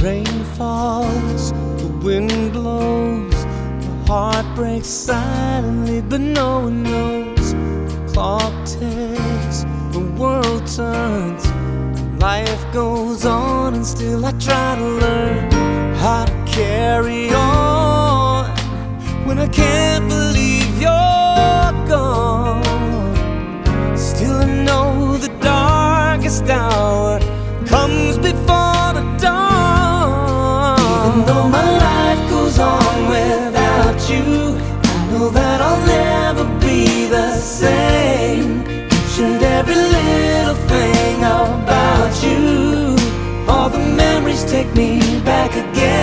Rain falls, the wind blows, the heart breaks silently, but no one knows. The clock ticks, the world turns, life goes on, and still I try to learn how to carry on when I can't believe you're gone. Still I know the darkest hour comes before the dawn. Even though my life goes on without you, I know that I'll never be the same. Each and every little thing about you, all the memories take me back again.